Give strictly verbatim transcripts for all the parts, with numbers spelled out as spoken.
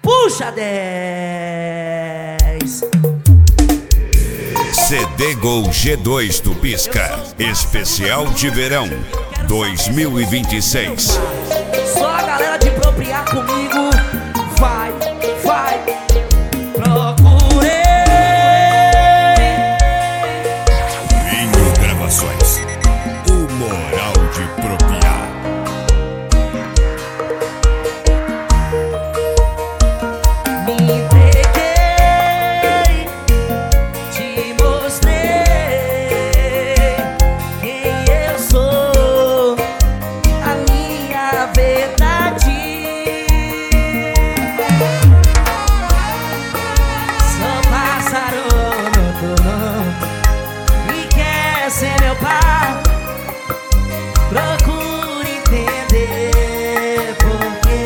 Puxa dez. C D Gol G dois do Pisca, especial de verão dois mil e vinte e seis. Só a galera de apropriar comigo. Vai, vai. Procurei Vinho Gravações, o moral de propriar. Me entreguei, te mostrei quem eu sou, a minha verdade. Sou pássaro noturno e quer ser meu pai. Procure entender porquê.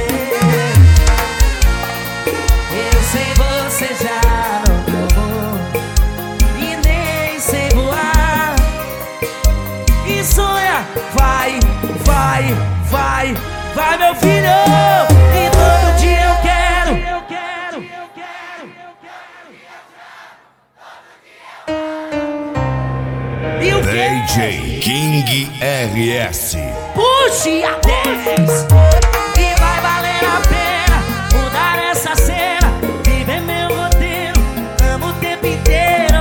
Eu sei você já não tomou e nem sei voar. E sonha, vai, vai, vai, vai meu filho. E todo dia eu quero, eu quero, eu quero, eu quero. E o D J King R S. puxe a dez. E vai valer a pena mudar essa cena, viver meu roteiro, amo o tempo inteiro.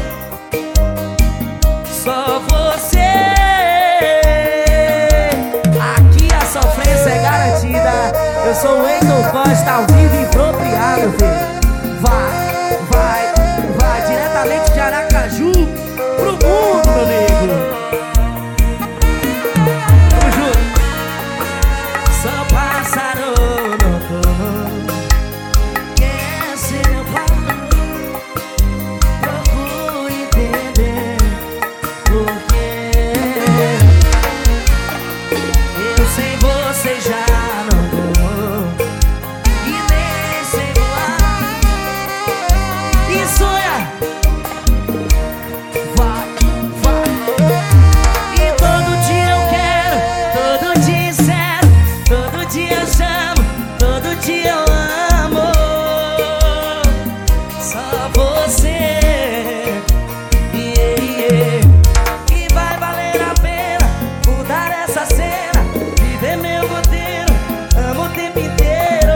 Só você. Aqui a sofrência é garantida. Eu sou o Wendel Costa, ao vivo e apropriado, filho. Vai, vai, vai diretamente de Aracaju pro mundo, meu amigo. Tamo junto. Só pássaro noturno quer ser meu pai. Procure entender porquê. Eu sei você já não voou e nem sei voar. E sonha, vai, vai. E todo dia eu quero, todo dia sincero, todo dia eu chamo, todo dia eu amo. Só você. Yeah, yeah. E vai valer a pena mudar essa cena, viver meu roteiro, amo o tempo inteiro.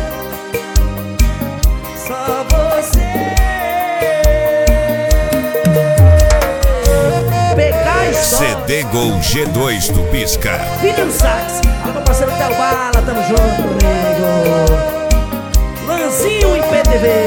Só você. Pegar e só. C D Gol G dois do Pisca. Filho Sax, alô meu parceiro Theo Bala, tamo junto comigo. Lanzinho em P T V.